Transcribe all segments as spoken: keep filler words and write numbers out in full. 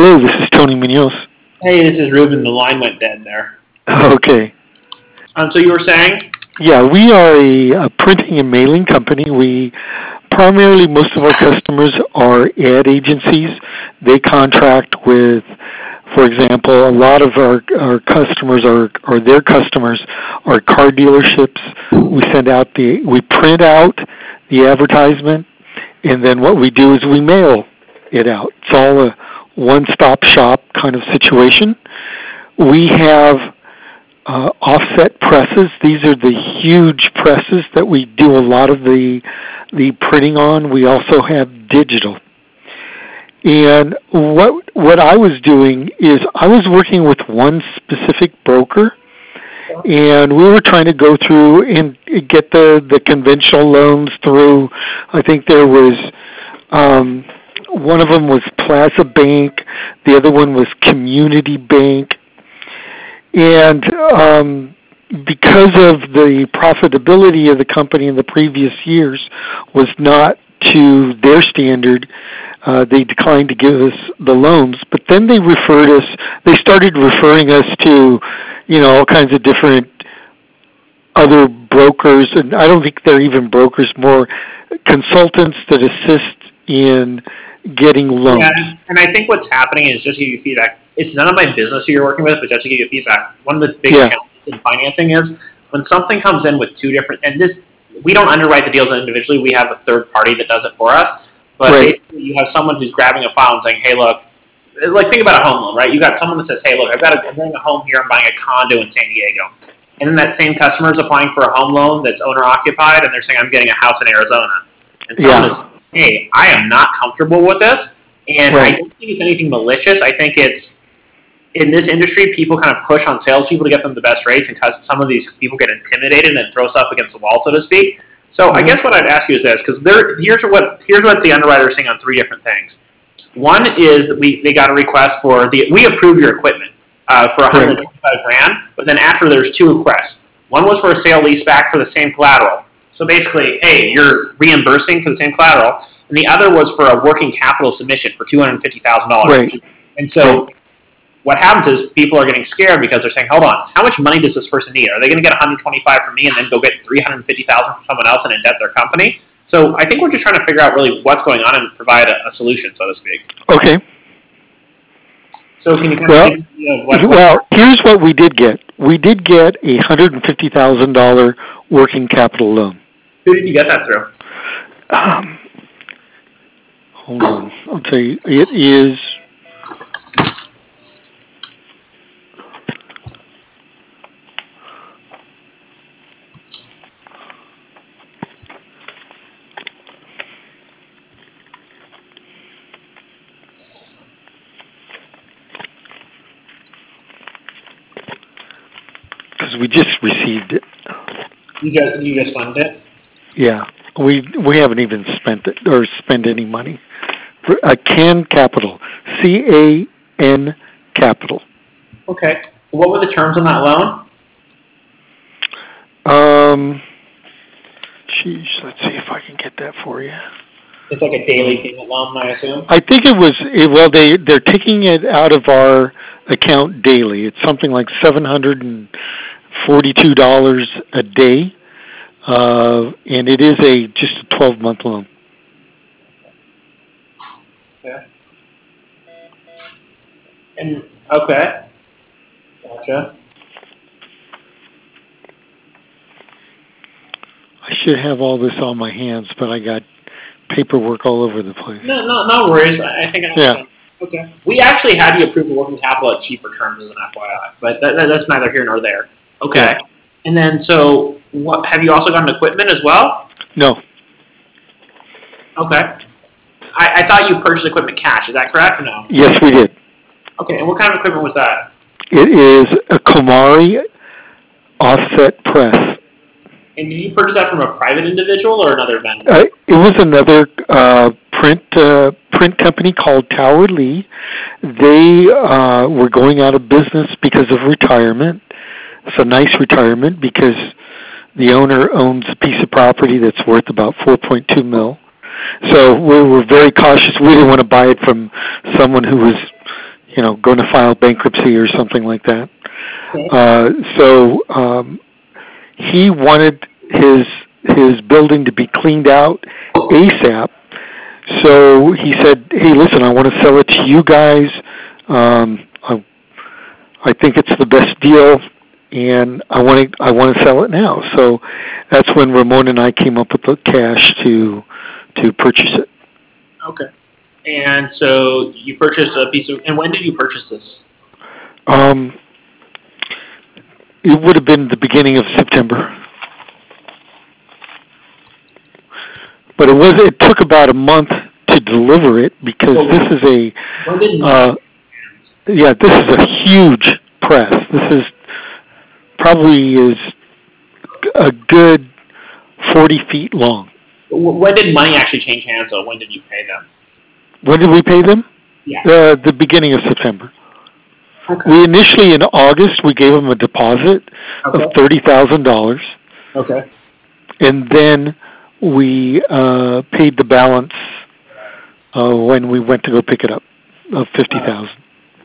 Hello, this is Tony Munoz. Hey, this is Ruben. The line went dead there. Okay. Um, so you were saying? Yeah, we are a, a printing and mailing company. We primarily, most of our customers are ad agencies. They contract with, for example, a lot of our, our customers are, or their customers are car dealerships. We send out the, we print out the advertisement, and then what we do is we mail it out. It's all a one-stop shop kind of situation. We have uh, offset presses. These are the huge presses that we do a lot of the the printing on. We also have digital. And what what I was doing is I was working with one specific broker, and we were trying to go through and get the, the conventional loans through. I think there was um, one of them was Plaza Bank, the other one was Community Bank, and um, because of the profitability of the company in the previous years was not to their standard, uh, they declined to give us the loans. But then they referred us. They started referring us to, you know, all kinds of different other brokers, and I don't think they're even brokers, more consultants that assist in getting loans. Yeah, and I think what's happening is, just to give you feedback, it's none of my business who you're working with, but just to give you feedback, one of the biggest yeah. challenges in financing is when something comes in with two different, and this, we don't underwrite the deals individually, we have a third party that does it for us, but right. basically you have someone who's grabbing a file and saying, hey, look, like think about a home loan, right? You got someone that says, hey, look, I've got a, I'm buying a home here, I'm buying a condo in San Diego. And then that same customer is applying for a home loan that's owner-occupied, and they're saying, I'm getting a house in Arizona. And someone yeah. is, hey, I am not comfortable with this, and right. I don't think it's anything malicious. I think it's, in this industry, people kind of push on salespeople to get them the best rates, and because some of these people get intimidated and throw stuff against the wall, so to speak. So mm-hmm. I guess what I'd ask you is this, because here's what here's what the underwriter is saying on three different things. One is that we they got a request for the we approve your equipment uh, for one hundred twenty-five grand, but then after there's two requests. One was for a sale leaseback for the same collateral. So basically, hey, you're reimbursing for the same collateral, and the other was for a working capital submission for two hundred fifty thousand dollars. Right. And so what happens is people are getting scared because they're saying, hold on, how much money does this person need? Are they going to get one hundred twenty-five from me and then go get three hundred fifty thousand dollars from someone else and indebt their company? So I think we're just trying to figure out really what's going on and provide a, a solution, so to speak. Okay. So can you kind well, of give me a what, Well, here's what we did get. We did get a one hundred fifty thousand dollars working capital loan. Who did you get that through? Um, hold on. I'll tell you. It is... Because we just received it. You just you just funded it? Yeah, we we haven't even spent it or spent any money. For, uh, Can Capital, C A N Capital. Okay. What were the terms on that loan? Um, geez, let's see if I can get that for you. It's like a daily payment loan, I assume? I think it was, well, they, they're taking it out of our account daily. It's something like seven hundred forty-two dollars a day, uh, and it is a just a twelve-month loan. Okay. And, okay. Gotcha. I should have all this on my hands, but I got paperwork all over the place. No, no, no worries. I think I understand. Yeah. Okay. We actually had you approve the working capital at cheaper terms as an F Y I, but that, that, that's neither here nor there. Okay. Yeah. And then, so, what, have you also gotten equipment as well? No. Okay. I, I thought you purchased equipment cash. Is that correct or no? Yes, we did. Okay. And what kind of equipment was that? It is a Komari offset press. And did you purchase that from a private individual or another vendor? Uh, it was another uh, print uh, print company called Tower Lee. They uh, were going out of business because of retirement. It's a nice retirement because the owner owns a piece of property that's worth about four point two mil. So we were very cautious. We didn't want to buy it from someone who was, you know, going to file bankruptcy or something like that. Okay. Uh, so um, he wanted his his building to be cleaned out ASAP. So he said, "Hey, listen, I want to sell it to you guys. Um, I, I think it's the best deal, and I want to I want to sell it now." So that's when Ramon and I came up with the cash to to purchase it. Okay. And so you purchased a piece of, and when did you purchase this? Um, it would have been the beginning of September. But it was. It took about a month to deliver it because Well, this is a. When did Uh, yeah, this is a huge press. This is probably is a good forty feet long. when did money actually change hands? Though, when did you pay them? When did we pay them? Yeah. Uh, the beginning of September. Okay. We initially in August we gave them a deposit Okay. of thirty thousand dollars. Okay. And then we uh, paid the balance uh, when we went to go pick it up of fifty thousand.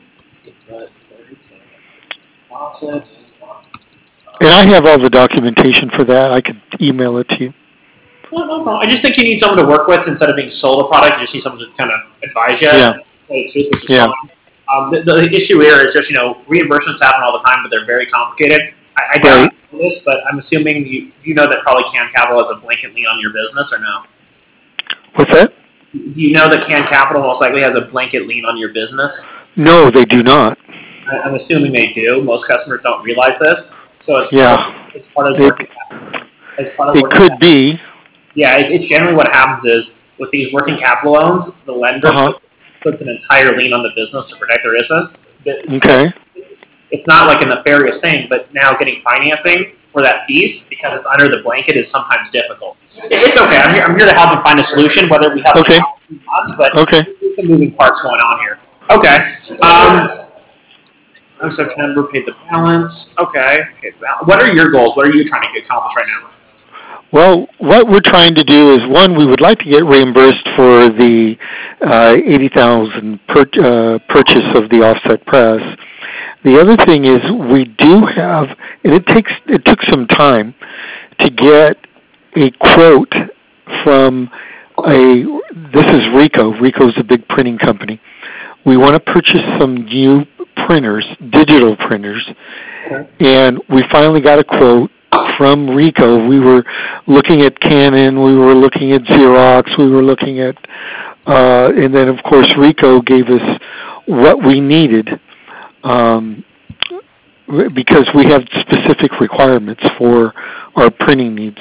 And I have all the documentation for that. I could email it to you. No, no problem. I just think you need someone to work with instead of being sold a product. You just need someone to kind of advise you. Yeah. Hey, truth, which is Yeah. fine. Um, the, the issue here is just, you know, reimbursements happen all the time, but they're very complicated. I, I doubt Right. you know this, but I'm assuming you, you know that probably Can Capital has a blanket lien on your business, or no? What's that? Do you know that Can Capital most likely has a blanket lien on your business? No, they do not. I, I'm assuming they do. Most customers don't realize this. So as Yeah. part of, as part of It, working, as part of it working could capital, be. yeah, it, it's generally what happens is with these working capital loans, the lender Uh-huh. puts, puts an entire lien on the business to protect their business. Okay. It's not like a nefarious thing, but now getting financing for that piece because it's under the blanket is sometimes difficult. It's okay. I'm here. I'm here to help you find a solution, whether we have Okay. months, but Okay. there's some moving parts going on here. Okay. Um, oh, September paid the balance. Okay. Paid the balance. What are your goals? What are you trying to accomplish right now? Well, what we're trying to do is, one, we would like to get reimbursed for the uh, eighty thousand dollars per, uh, purchase of the offset press. The other thing is we do have, and it takes it took some time to get a quote from a. This is Ricoh. Ricoh is a big printing company. We want to purchase some new printers, digital printers, Okay. and we finally got a quote from Ricoh. We were looking at Canon, we were looking at Xerox, we were looking at, uh, and then of course Ricoh gave us what we needed. Um, because we have specific requirements for our printing needs.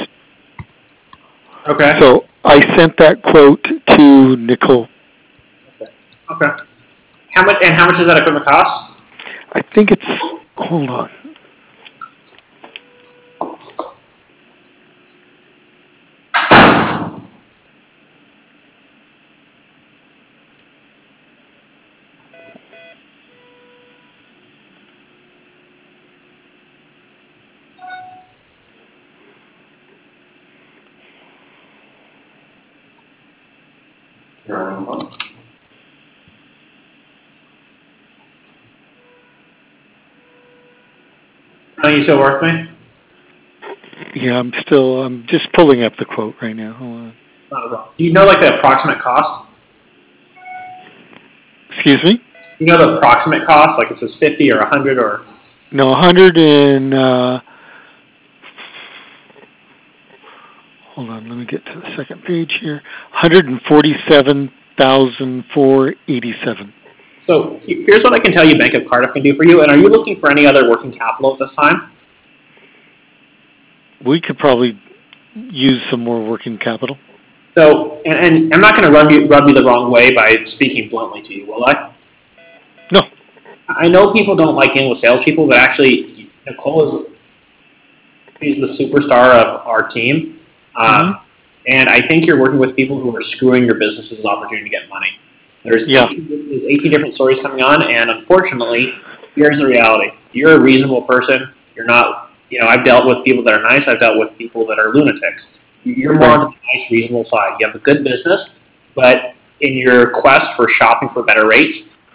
Okay. So I sent that quote to Nicole. Okay. Okay. How much and how much does that equipment cost? I think it's, hold on. Are you still work with me? Yeah, I'm still, I'm just pulling up the quote right now. Hold on. Not at all. Do you know like the approximate cost? Excuse me? You know the approximate cost, like it says fifty or a hundred or. No, one hundred and, uh, hold on, let me get to the second page here. one hundred forty-seven thousand four hundred eighty-seven. So here's what I can tell you Bank of Cardiff can do for you. And are you looking for any other working capital at this time? We could probably use some more working capital. So, and, and I'm not going to rub you, rub you the wrong way by speaking bluntly to you, will I? No. I know people don't like dealing with salespeople, but actually, Nicole is she's the superstar of our team. Um, Mm-hmm. And I think you're working with people who are screwing your business's opportunity to get money. There's, Yeah. eighteen, there's eighteen different stories coming on, and unfortunately, here's the reality. You're a reasonable person. You're not, you know, I've dealt with people that are nice. I've dealt with people that are lunatics. You're more Right. on the nice, reasonable side. You have a good business, but in your quest for shopping for better rates,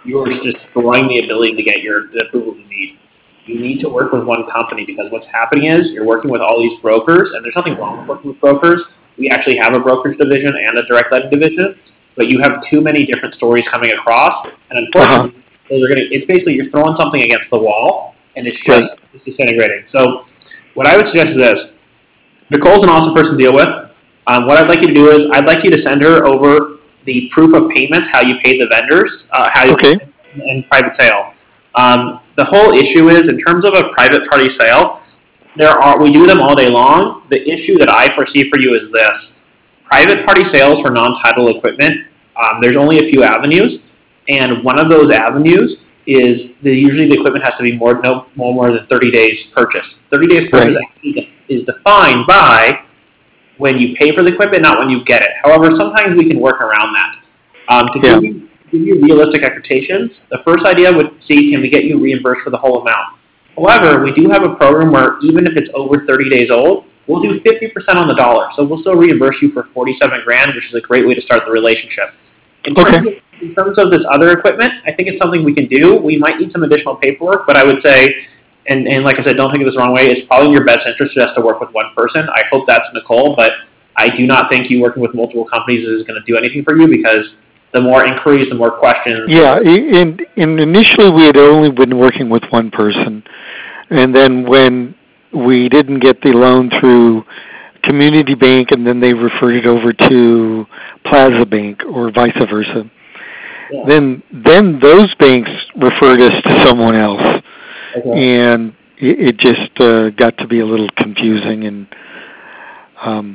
you are destroying the ability to get your the approval you need. You need to work with one company because what's happening is you're working with all these brokers, and there's nothing wrong with working with brokers. We actually have a brokerage division and a direct lending division, but you have too many different stories coming across, and unfortunately, uh-huh. those are gonna, it's basically you're throwing something against the wall, and it's just right. it's disintegrating. So what I would suggest is this. Nicole's an awesome person to deal with. Um, what I'd like you to do is I'd like you to send her over the proof of payments, how you paid the vendors, uh, how you okay. and, and private sale. Um, the whole issue is, in terms of a private party sale, there are we do them all day long. The issue that I foresee for you is this. Private party sales for non-title equipment, um, there's only a few avenues, and one of those avenues is that usually the equipment has to be more no more than thirty days purchase. thirty days purchase right. actually is defined by when you pay for the equipment, not when you get it. However, sometimes we can work around that. Um, to yeah. give, you, give you realistic expectations, the first idea would see, can we get you reimbursed for the whole amount? However, we do have a program where even if it's over thirty days old, we'll do fifty percent on the dollar. So we'll still reimburse you for forty-seven grand, which is a great way to start the relationship. In terms, okay. of, in terms of this other equipment, I think it's something we can do. We might need some additional paperwork, but I would say, and, and like I said, don't take it this the wrong way, it's probably in your best interest just to work with one person. I hope that's Nicole, but I do not think you working with multiple companies is going to do anything for you because the more inquiries, the more questions. Yeah, and, and initially we had only been working with one person. And then when we didn't get the loan through Community Bank, and then they referred it over to Plaza Bank or vice versa, yeah. then then those banks referred us to someone else. Okay. And it, it just uh, got to be a little confusing, and um,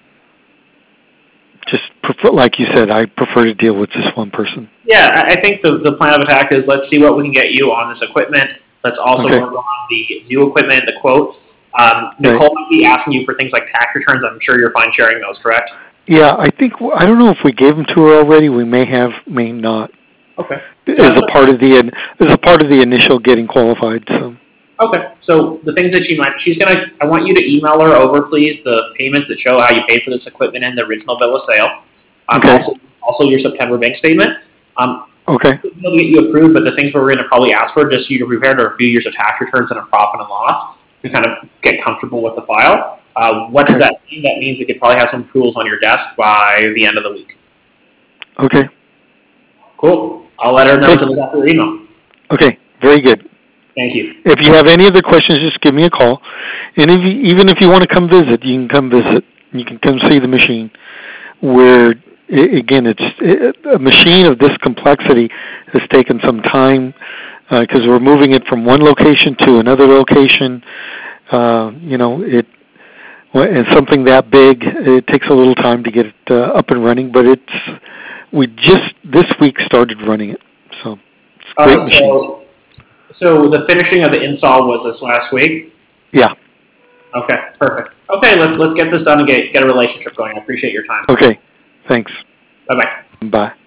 just prefer, like you said, I prefer to deal with just one person. Yeah, I think the, the plan of attack is let's see what we can get you on this equipment. Let's also okay. work on the new equipment, the quote. Um, Nicole right. might be asking you for things like tax returns. I'm sure you're fine sharing those, correct? Yeah, I think, I don't know if we gave them to her already. We may have, may not. Okay. As a part of the as a part of the initial getting qualified. So. Okay. So the things that she might, she's gonna. I want you to email her over, please, the payments that show how you paid for this equipment and the original bill of sale. Um, okay. Also, also your September bank statement. Um, okay. We'll get you approved, but the things we're going to probably ask for, just so you can prepare are a few years of tax returns and a profit and loss to kind of get comfortable with the file. Uh, what does that mean? That means we could probably have some approvals on your desk by the end of the week. Okay. Cool. I'll let her know to look after your email. Okay. Very good. Thank you. If you have any other questions, just give me a call. And if you, even if you want to come visit, you can come visit. You can come see the machine. Where, again, it's it, a machine of this complexity has taken some time because uh, we're moving it from one location to another location. Uh, you know, it and something that big, it takes a little time to get it uh, up and running. But it's we just this week started running it, so it's a great uh, so, machine. So the finishing of the install was this last week? Yeah. Okay, perfect. Okay, let's let's get this done and get get a relationship going. I appreciate your time. Okay, thanks. Bye-bye. Bye.